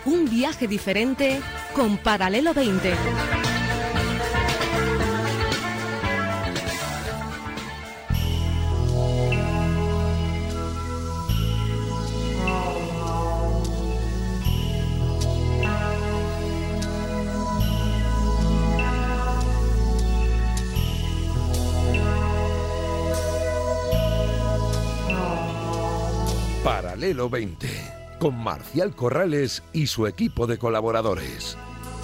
Un viaje diferente con Paralelo 20. Paralelo 20, con Marcial Corrales y su equipo de colaboradores.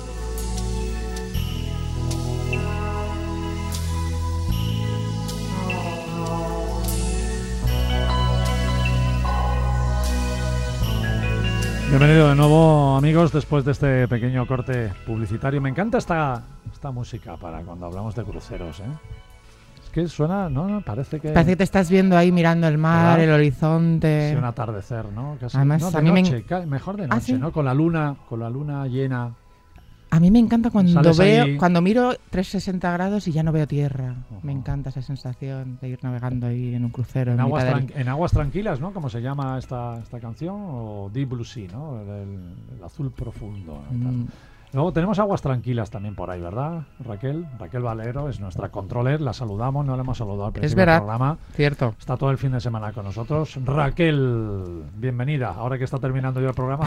Bienvenido de nuevo, amigos, después de este pequeño corte publicitario. Me encanta esta música para cuando hablamos de cruceros, ¿eh? Que suena, ¿no? Parece que te estás viendo ahí mirando el mar, ¿verdad? El horizonte. Sí, un atardecer, ¿no? Casi, además, no, de a mí noche, mejor de noche, ¿sí? ¿No? Con la luna llena. A mí me encanta cuando miro 360 grados y ya no veo tierra. Me encanta esa sensación de ir navegando ahí en un crucero. En aguas tranquilas, ¿no? Como se llama esta canción, o Deep Blue Sea, ¿no? El azul profundo, ¿no? Luego tenemos aguas tranquilas también por ahí, ¿verdad, Raquel? Raquel Valero es nuestra controller, la saludamos, no la hemos saludado al principio del programa. Cierto. Está todo el fin de semana con nosotros. Raquel, bienvenida, ahora que está terminando ya el programa.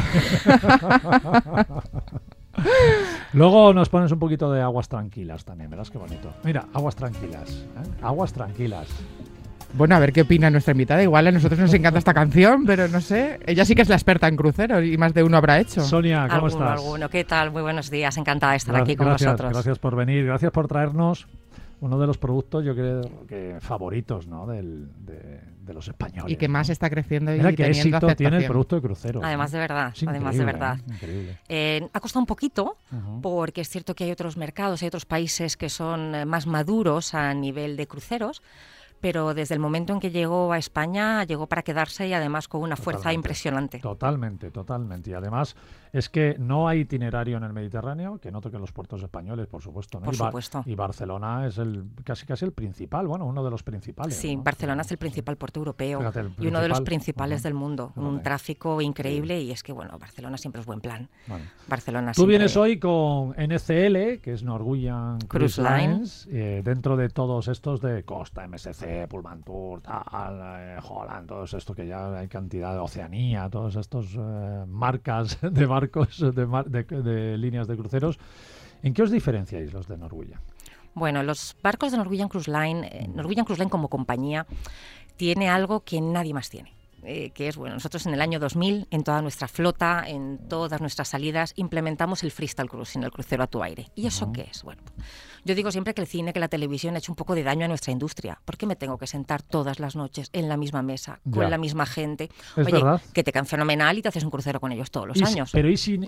Luego nos pones un poquito de aguas tranquilas también, verás qué bonito. Mira, aguas tranquilas, ¿eh? Aguas tranquilas. Bueno, a ver qué opina nuestra invitada. Igual a nosotros nos encanta esta canción, pero no sé. Ella sí que es la experta en cruceros y más de uno habrá hecho. Sonia, ¿cómo estás? ¿Qué tal? Muy buenos días. Encantada de estar aquí con vosotros. Gracias por venir. Gracias por traernos uno de los productos, yo creo que favoritos, ¿no? de los españoles. Y que más está creciendo y mira qué teniendo éxito aceptación. tiene el producto de cruceros. Además de verdad. Increíble. Ha costado un poquito, porque es cierto que hay otros mercados, hay otros países que son más maduros a nivel de cruceros, pero desde el momento en que llegó a España, llegó para quedarse y además con una fuerza impresionante. Totalmente. Y además es que no hay itinerario en el Mediterráneo que no toque los puertos españoles, por supuesto, ¿no? Por supuesto. Y Barcelona es casi el principal, bueno, uno de los principales. Sí, ¿no? Barcelona es el principal puerto europeo. Fíjate, y uno de los principales del mundo. Fíjate. Un tráfico increíble y es que, bueno, Barcelona siempre es buen plan. Vale. Barcelona Tú vienes hoy con NCL, que es Norwegian Cruise Lines, dentro de todos estos de Costa, MSC, Pullman Tour, Holland, todo esto que ya hay cantidad de Oceanía, todos estos marcas de barcos, de líneas de cruceros. ¿En qué os diferenciáis los de Norwegian? Bueno, los barcos de Norwegian Cruise Line como compañía tiene algo que nadie más tiene. Que es, bueno, nosotros en el año 2000, en toda nuestra flota, en todas nuestras salidas, implementamos el freestyle cruising, el crucero a tu aire. ¿Y eso qué es? Bueno, yo digo siempre que el cine, que la televisión ha hecho un poco de daño a nuestra industria. ¿Por qué me tengo que sentar todas las noches en la misma mesa, con la misma gente? Es verdad. Que te caen fenomenal y te haces un crucero con ellos todos los años. Pero ¿y si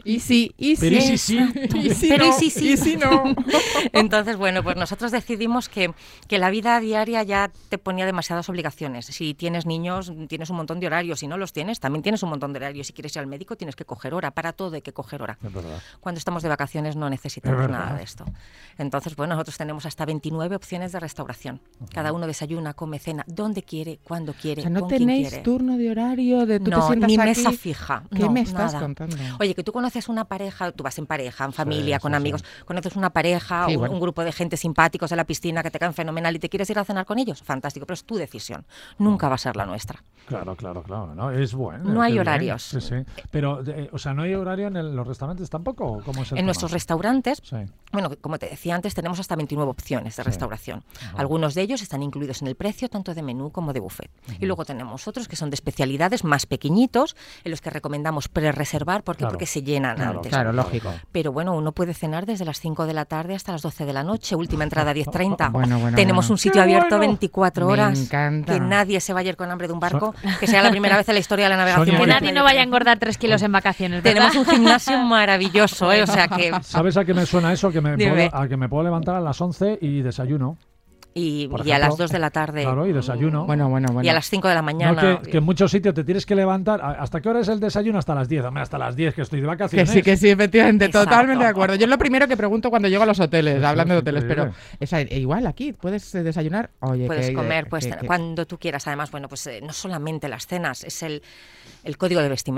no? Entonces, bueno, pues nosotros decidimos que la vida diaria ya te ponía demasiadas obligaciones. Si tienes niños, tienes un montón de horarios. Si no los tienes, también tienes un montón de horarios. Si quieres ir al médico, tienes que coger hora. Para todo hay que coger hora. Es verdad. Cuando estamos de vacaciones no necesitamos nada de esto. Entonces, bueno, nosotros tenemos hasta 29 opciones de restauración. Cada uno desayuna, come, cena, donde quiere, cuando quiere, o sea, no con quien quiere. ¿No tenéis turno de horario de tú te sientas ni aquí? mesa fija. ¿Qué me estás nada. contando? Oye, que tú conoces una pareja, tú vas en pareja, en familia, con amigos, conoces una pareja, un grupo de gente simpáticos en la piscina que te caen fenomenal y te quieres ir a cenar con ellos, fantástico, pero es tu decisión. Nunca va a ser la nuestra. Claro. No, es bueno. No hay horarios. Sí. Pero, o sea, ¿no hay horario en los restaurantes tampoco? ¿Cómo es el tema? Nuestros restaurantes, sí. Bueno, como te decía antes, tenemos hasta 29 opciones de restauración. Algunos de ellos están incluidos en el precio, tanto de menú como de buffet. Y luego tenemos otros que son de especialidades más pequeñitos, en los que recomendamos pre-reservar. ¿Por qué? Porque se llenan antes. Claro, lógico. Pero bueno, uno puede cenar desde las 5 de la tarde hasta las 12 de la noche, última entrada 10:30. Bueno, tenemos un sitio abierto 24 horas. Me encanta. Que nadie se vaya a ir con hambre de un barco, que sea la primera vez en la historia de la navegación. Sonia, que nadie no vaya a engordar 3 kilos en vacaciones, ¿verdad? Tenemos un gimnasio maravilloso, o sea que... ¿Sabes a qué me suena eso? Que me puedo levantar a las 11 y desayuno. Y Ejemplo, a las 2 de la tarde. Claro, y desayuno. Bueno. Y a las 5 de la mañana. No, que en muchos sitios te tienes que levantar. ¿Hasta qué hora es el desayuno? Hasta las 10. Hombre, hasta las 10 que estoy de vacaciones. Que sí, efectivamente. Exacto. Totalmente de acuerdo. Yo es lo primero que pregunto cuando llego a los hoteles, hablando de hoteles, increíble. pero igual aquí puedes desayunar. Oye, puedes comer cuando tú quieras. Además, bueno, pues no solamente las cenas, es el código de vestimenta.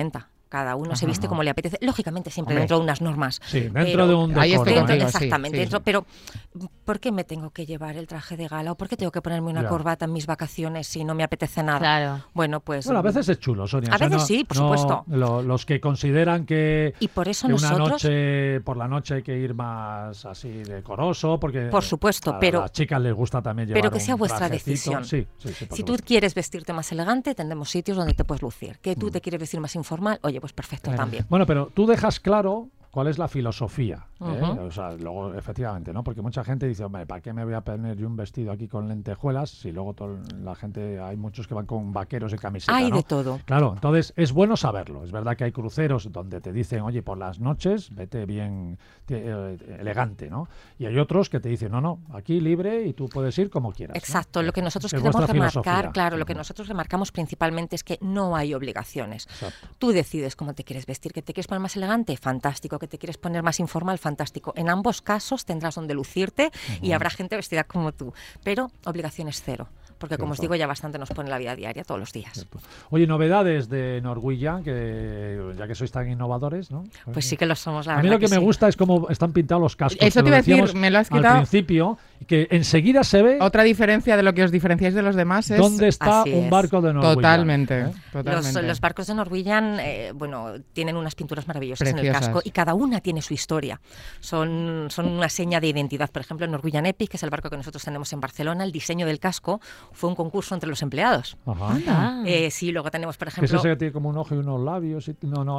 Cada uno se viste como le apetece, lógicamente siempre dentro de unas normas. Sí, dentro de un decoro. Exactamente. Sí. Pero ¿por qué me tengo que llevar el traje de gala o por qué tengo que ponerme una corbata en mis vacaciones si no me apetece nada? Claro. Bueno, pues... a veces es chulo, Sonia. A veces sí, por supuesto. Los que consideran que, y por eso que nosotros... por la noche hay que ir más así decoroso, porque por supuesto, a pero... las chicas les gusta también llevar pero que sea un vuestra trajecito. decisión. Sí, si tú quieres vestirte más elegante, tendremos sitios donde te puedes lucir. Que tú te quieres vestir más informal, oye, pues perfecto también. Bueno, pero tú dejas claro cuál es la filosofía. O sea, luego, efectivamente, ¿no? Porque mucha gente dice, hombre, ¿para qué me voy a poner yo un vestido aquí con lentejuelas si luego la gente, hay muchos que van con vaqueros y camiseta, Hay ¿no? de todo. Claro, entonces es bueno saberlo. Es verdad que hay cruceros donde te dicen, oye, por las noches vete bien elegante, ¿no? Y hay otros que te dicen, no, aquí libre y tú puedes ir como quieras. Exacto, ¿no? lo que nosotros Es queremos remarcar, filosofía. claro, lo que nosotros remarcamos principalmente es que no hay obligaciones. Exacto. Tú decides cómo te quieres vestir, que te quieres poner más elegante, fantástico, que te quieres poner más informal, fantástico. En ambos casos tendrás donde lucirte y habrá gente vestida como tú, pero obligaciones cero, porque como os digo, ya bastante nos pone la vida diaria todos los días. Cierto. Oye, novedades de Norwegian, que ya que sois tan innovadores, ¿no? Pues sí que lo somos, la verdad. A mí lo que me gusta es cómo están pintados los cascos. Eso te iba a decir, me lo has quitado. Al principio, que enseguida se ve... Otra diferencia de lo que os diferenciáis de los demás es... ¿Dónde está un barco de Norwegian? Totalmente. Los barcos de Norwegian, tienen unas pinturas maravillosas en el casco y cada una tiene su historia. Son una seña de identidad. Por ejemplo, el Norwegian Epic, que es el barco que nosotros tenemos en Barcelona, el diseño del casco fue un concurso entre los empleados. Sí, luego tenemos, por ejemplo... ¿Es ese que tiene como un ojo y unos labios?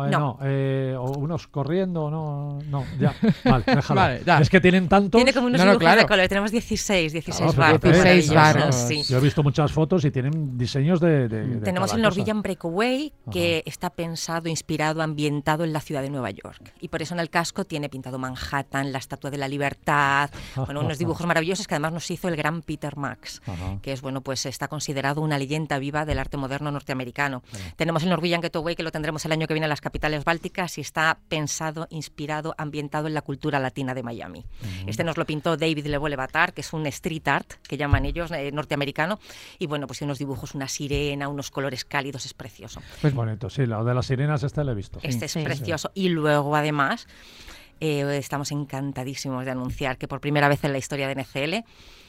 O unos corriendo, no, ya. Vale, déjalo. Vale, ya. Es que tienen tantos... Tiene como unos dibujos de color. Tenemos 16 barcos. 16 barcos. Sí. Yo he visto muchas fotos y tienen diseños de tenemos el Norwegian Breakaway, que Ajá. está pensado, inspirado, ambientado en la ciudad de Nueva York. Y por eso en el casco tiene pintado Manhattan, la Estatua de la Libertad, unos dibujos maravillosos que además nos hizo el gran Peter Max, que es, pues está considerado una leyenda viva del arte moderno norteamericano. Tenemos el Norwegian Getaway, que lo tendremos el año que viene en las capitales bálticas y está pensado, inspirado, ambientado en la cultura latina de Miami. Este nos lo pintó David Le Bolevatar, que es un street art, que llaman ellos, norteamericano, y pues unos dibujos, una sirena, unos colores cálidos, es precioso. Pues bonito, sí, lo de las sirenas lo he visto. Este es precioso. Y luego, además, estamos encantadísimos de anunciar que por primera vez en la historia de NCL,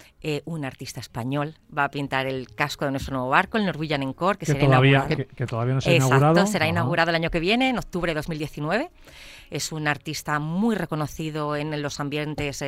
un artista español va a pintar el casco de nuestro nuevo barco, el Norwegian Encore, que será inaugurado. Que todavía no se ha inaugurado. Exacto, será inaugurado el año que viene, en octubre de 2019. Es un artista muy reconocido en los ambientes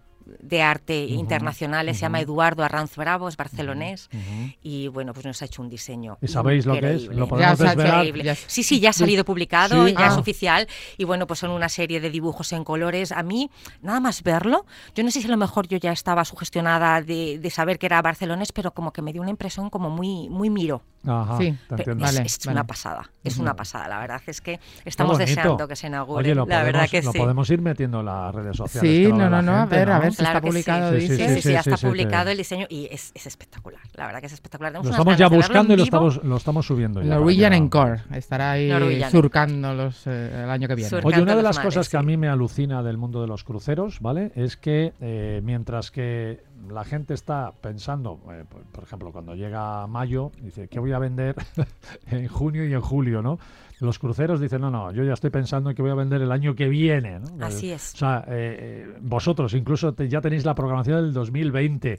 de arte internacionales, se llama Eduardo Arranz Bravo, es barcelonés, y pues nos ha hecho un diseño. ¿Y sabéis increíble. lo que es? ¿Lo podemos desvelar? Sí, ya ha salido publicado, ¿Sí? ya es oficial, y pues son una serie de dibujos en colores. A mí, nada más verlo, yo no sé si a lo mejor yo ya estaba sugestionada de saber que era barcelonés, pero como que me dio una impresión como muy miro. Ajá, sí, es una pasada, es una pasada, la verdad es que estamos deseando que se inaugure. Oye, la verdad que lo sí. podemos ir metiendo en las redes sociales. Sí, gente, a ver si claro está publicado. Sí, ya está publicado el diseño y es espectacular, la verdad que es espectacular. Lo estamos ya buscando y lo estamos subiendo. Norwegian Encore estará ahí surcándolos el año que viene. Oye, una de las cosas que a mí me alucina del mundo de los cruceros, ¿vale? Es que mientras que la gente está pensando, por ejemplo, cuando llega mayo, dice, ¿qué voy a vender en junio y en julio, ¿no? Los cruceros dicen, no, yo ya estoy pensando en que voy a vender el año que viene, ¿no? Así es. O sea, vosotros incluso ya tenéis la programación del 2020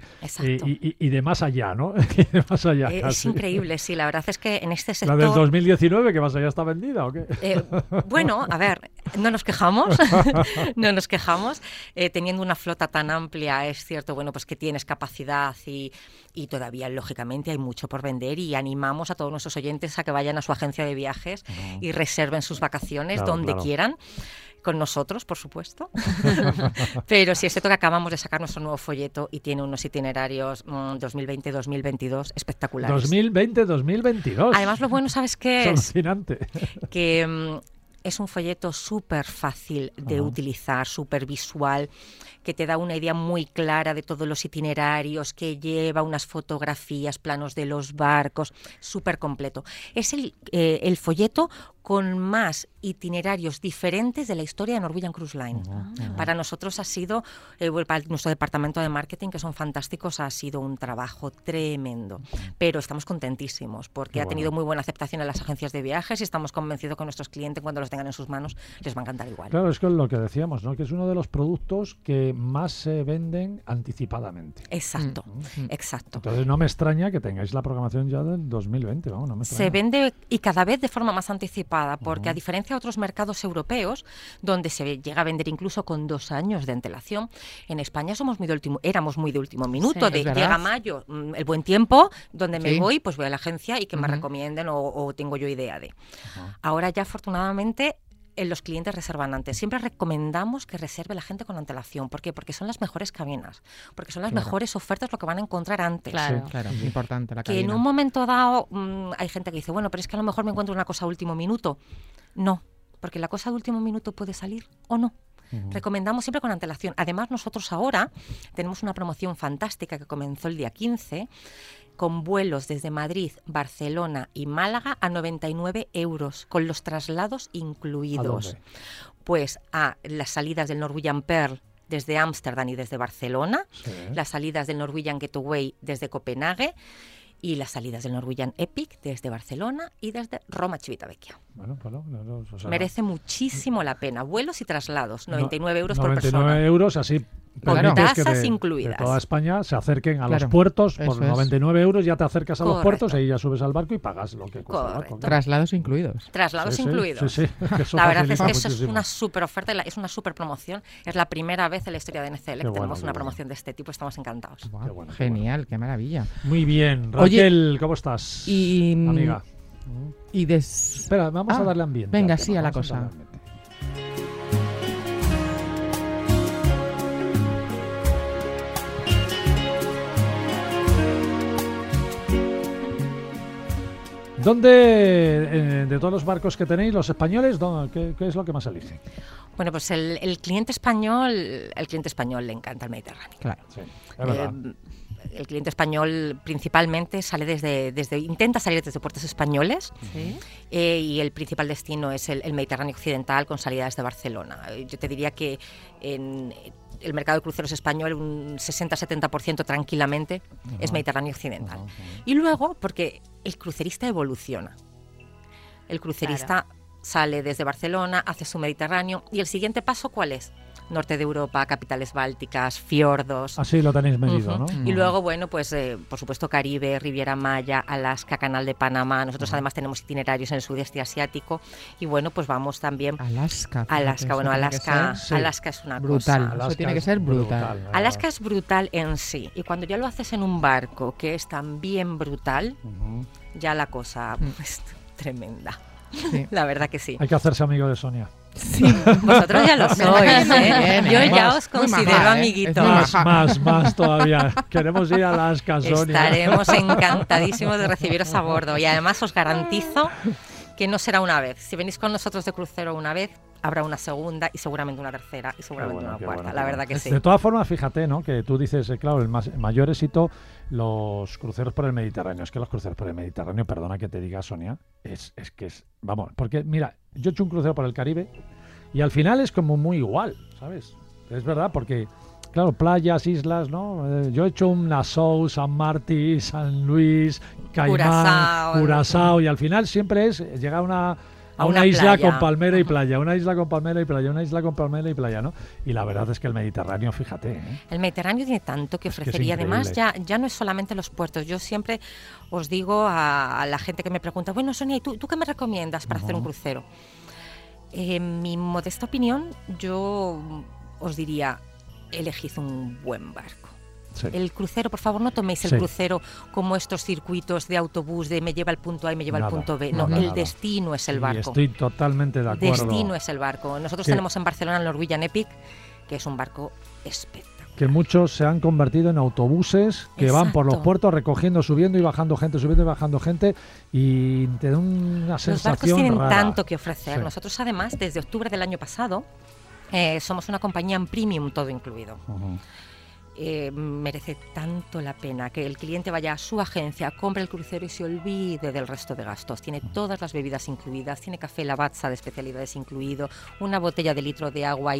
y de más allá, ¿no? De más allá, es increíble, sí, la verdad es que en este sector... ¿La del 2019 que más allá está vendida o qué? Bueno, a ver, no nos quejamos, teniendo una flota tan amplia, es cierto, pues que tienes capacidad y todavía, lógicamente, hay mucho por vender y animamos a todos nuestros oyentes a que vayan a su agencia de viajes y reserven sus vacaciones donde quieran, con nosotros, por supuesto. Pero sí es cierto que acabamos de sacar nuestro nuevo folleto y tiene unos itinerarios 2020-2022 espectaculares. 2020-2022. Además, lo bueno, ¿sabes qué es? Alucinante. Que es un folleto súper fácil de utilizar, súper visual, que te da una idea muy clara de todos los itinerarios, que lleva unas fotografías, planos de los barcos, súper completo. Es el folleto con más itinerarios diferentes de la historia de Norwegian Cruise Line. Para nosotros ha sido, para nuestro departamento de marketing, que son fantásticos, ha sido un trabajo tremendo. Pero estamos contentísimos porque ha tenido muy buena aceptación en las agencias de viajes y estamos convencidos que nuestros clientes, cuando los tengan en sus manos, les va a encantar igual. Claro, es que lo que decíamos, ¿no? Que es uno de los productos que más se venden anticipadamente. Exacto, exacto. Entonces no me extraña que tengáis la programación ya del 2020, vamos, no me extraña. Se vende y cada vez de forma más anticipada, porque a diferencia de otros mercados europeos, donde se llega a vender incluso con 2 años de antelación, en España éramos muy de último minuto, Sí, llega mayo, el buen tiempo, donde me voy, pues voy a la agencia y que me recomienden o tengo yo idea de. Ahora ya afortunadamente los clientes reservan antes. Siempre recomendamos que reserve la gente con antelación. ¿Por qué? Porque son las mejores cabinas, porque son las mejores ofertas lo que van a encontrar antes. Claro, es importante la cabina. Que en un momento dado hay gente que dice, bueno, pero es que a lo mejor me encuentro una cosa a último minuto. No, porque la cosa de último minuto puede salir o no. Recomendamos siempre con antelación. Además, nosotros ahora tenemos una promoción fantástica que comenzó el día 15, con vuelos desde Madrid, Barcelona y Málaga a 99 €, con los traslados incluidos. ¿A dónde? Pues a las salidas del Norwegian Pearl desde Ámsterdam y desde Barcelona, las salidas del Norwegian Getaway desde Copenhague y las salidas del Norwegian Epic desde Barcelona y desde Roma Civitavecchia. Bueno, o sea, merece muchísimo la pena. Vuelos y traslados, 99 € por 99 persona. 99 €, así Con permites que tasas de incluidas. toda España se acerquen a Claro, los puertos. eso Por 99 € ya te acercas a los Correcto. puertos, ahí ya subes al barco y pagas lo que cuesta el barco. Correcto. Claro. Traslados incluidos. Traslados Sí, incluidos. sí, que eso La verdad es facilita que eso es muchísimo. una súper oferta, es una súper promoción. Es la primera vez en la historia de NCL que bueno, tenemos qué una bueno. promoción de este tipo. Estamos encantados. Guau, bueno, qué genial, qué maravilla. Muy bien. Oye, Raquel, ¿cómo estás? Y amiga. Espera, Vamos a darle ambiente. Venga, al sí, tema, a la vamos cosa. darle ambiente. ¿Dónde, de todos los barcos que tenéis, los españoles, qué es lo que más eligen? Bueno, pues el cliente español le encanta el Mediterráneo. Claro. Sí, es verdad. El cliente español principalmente sale intenta salir desde puertos españoles. Sí. Y el principal destino es el Mediterráneo occidental con salida desde Barcelona. Yo te diría que en el mercado de cruceros español un 60-70% tranquilamente es Mediterráneo occidental. Y luego, porque el crucerista evoluciona. El crucerista sale desde Barcelona, hace su Mediterráneo y el siguiente paso, ¿cuál es? Norte de Europa, capitales bálticas, fiordos. Así lo tenéis medido, ¿no? Y luego, bueno, pues por supuesto Caribe, Riviera Maya, Alaska, Canal de Panamá. Nosotros además tenemos itinerarios en el sudeste asiático y bueno, pues vamos también... Alaska. Alaska es una brutal. cosa... Eso tiene que ser brutal. Alaska es brutal en sí y cuando ya lo haces en un barco que es también brutal, ya la cosa es tremenda. Sí. La verdad que sí. Hay que hacerse amigo de Sonia. Sí. Vosotros ya lo sois, ¿eh? Yo ya os considero maja, ¿eh? amiguitos. Más todavía. Queremos ir a Alaska, Sonia. Estaremos encantadísimos de recibiros a bordo y además os garantizo que no será una vez. Si venís con nosotros de crucero una vez, habrá una segunda y seguramente una tercera y seguramente una cuarta. La verdad que sí. De todas formas, fíjate, ¿no? Que tú dices, claro, el mayor éxito, los cruceros por el Mediterráneo. Es que los cruceros por el Mediterráneo, perdona que te diga, Sonia, es que es... Vamos, porque mira, yo he hecho un crucero por el Caribe y al final es como muy igual, ¿sabes? Es verdad, porque... Claro, playas, islas, ¿no? Yo he hecho un Nassau, San Martín, San Luis, Caimán, Curazao, y al final siempre es llegar a una isla playa con palmera y playa, una isla con palmera y playa, una isla con palmera y playa, ¿no? Y la verdad es que el Mediterráneo, fíjate, ¿eh? El Mediterráneo tiene tanto que ofrecer y además ya no es solamente los puertos. Yo siempre os digo a la gente que me pregunta, bueno, Sonia, ¿y tú qué me recomiendas para hacer un crucero? En mi modesta opinión, yo os diría, elegid un buen barco. Sí. El crucero, por favor, no toméis el crucero como estos circuitos de autobús de me lleva al punto A y me lleva al punto B. No, el destino es el barco. Estoy totalmente de acuerdo. Destino es el barco. Nosotros tenemos en Barcelona el Norwegian Epic, que es un barco espectacular. Que muchos se han convertido en autobuses que van por los puertos recogiendo, subiendo y bajando gente, subiendo y bajando gente, y te da una sensación Los barcos tienen rara. tanto que ofrecer. Sí. Nosotros, además, desde octubre del año pasado, somos una compañía en premium, todo incluido. merece tanto la pena que el cliente vaya a su agencia, compre el crucero y se olvide del resto de gastos. Tiene todas las bebidas incluidas, tiene café Lavazza de especialidades incluido, una botella de litro de agua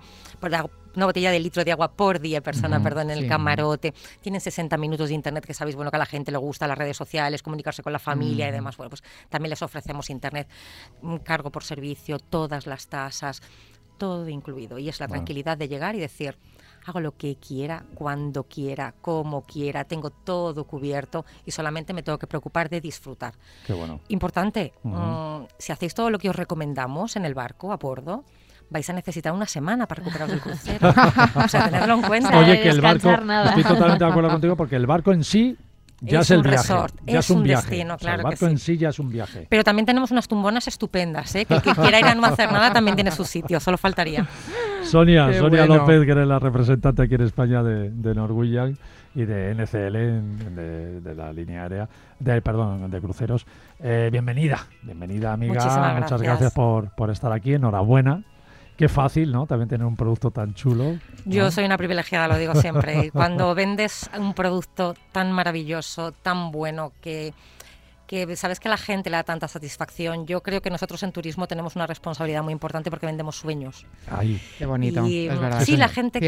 por día persona, en el camarote. Tienen 60 minutos de internet, que sabéis, que a la gente le gusta las redes sociales, comunicarse con la familia y demás. Pues también les ofrecemos internet, cargo por servicio, todas las tasas, todo incluido. Y es la tranquilidad de llegar y decir: hago lo que quiera, cuando quiera, como quiera, tengo todo cubierto y solamente me tengo que preocupar de disfrutar. Qué bueno. Importante, si hacéis todo lo que os recomendamos en el barco, a bordo, vais a necesitar una semana para recuperaros del crucero. O sea, tenedlo en cuenta. Oye, que el barco, estoy totalmente de acuerdo contigo, porque el barco en sí ya es el viaje, resort, ya es un viaje. Destino, claro, el barco en sí ya es un viaje. Pero también tenemos unas tumbonas estupendas, que el que quiera ir a no hacer nada también tiene su sitio, solo faltaría. Sonia López, que eres la representante aquí en España de Norwegian y de NCL, de la línea aérea, de cruceros. Bienvenida, amiga. Muchas gracias por estar aquí, enhorabuena. Qué fácil, ¿no? También tener un producto tan chulo, ¿no? Yo soy una privilegiada, lo digo siempre. Cuando vendes un producto tan maravilloso, tan bueno, que sabes que a la gente le da tanta satisfacción, yo creo que nosotros en turismo tenemos una responsabilidad muy importante porque vendemos sueños. Ay, qué bonito, es verdad. Sí, la gente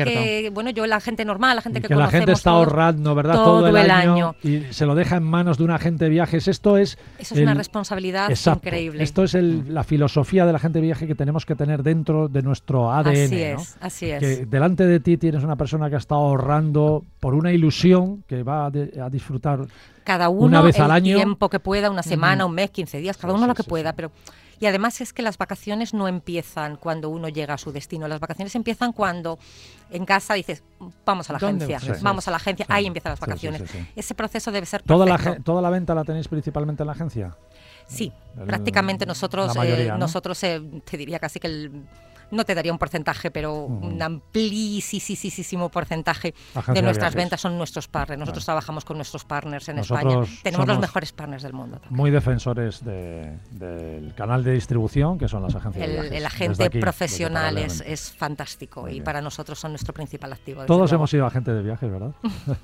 la gente normal, la gente que conocemos. La gente está ahorrando, ¿verdad? Todo el año y se lo deja en manos de una agente de viajes. Eso es una responsabilidad increíble. Esto es la filosofía de la agente de viaje que tenemos que tener dentro de nuestro ADN. Así es. Que delante de ti tienes una persona que ha estado ahorrando por una ilusión que va a disfrutar cada uno una vez al año, tiempo que pueda, una semana, un mes, 15 días, cada uno lo que pueda. Pero y además es que las vacaciones no empiezan cuando uno llega a su destino. Las vacaciones empiezan cuando en casa dices, vamos a la agencia, vamos a la agencia, ahí empiezan las vacaciones. Ese proceso debe ser perfecto. ¿Toda la venta la tenéis principalmente en la agencia? Sí, prácticamente nosotros, mayoría, ¿no? Te diría casi que no te daría un porcentaje, pero un amplísimo porcentaje de nuestras ventas son nuestros partners. Nosotros trabajamos con nuestros partners en España. Tenemos los mejores partners del mundo también. Muy defensores del canal de distribución, que son las agencias de viajes. El agente profesional es fantástico y para nosotros son nuestro principal activo. Todos hemos sido agentes de viajes, ¿verdad?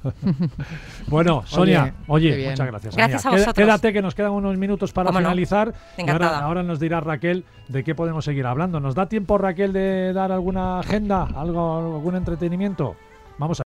Bueno, Sonia, oye muchas gracias. Gracias a vosotros. Quédate, que nos quedan unos minutos para finalizar. Encantada. Ahora nos dirá Raquel de qué podemos seguir hablando. ¿Nos da tiempo, Raquel, de dar alguna agenda, algún entretenimiento? Vamos a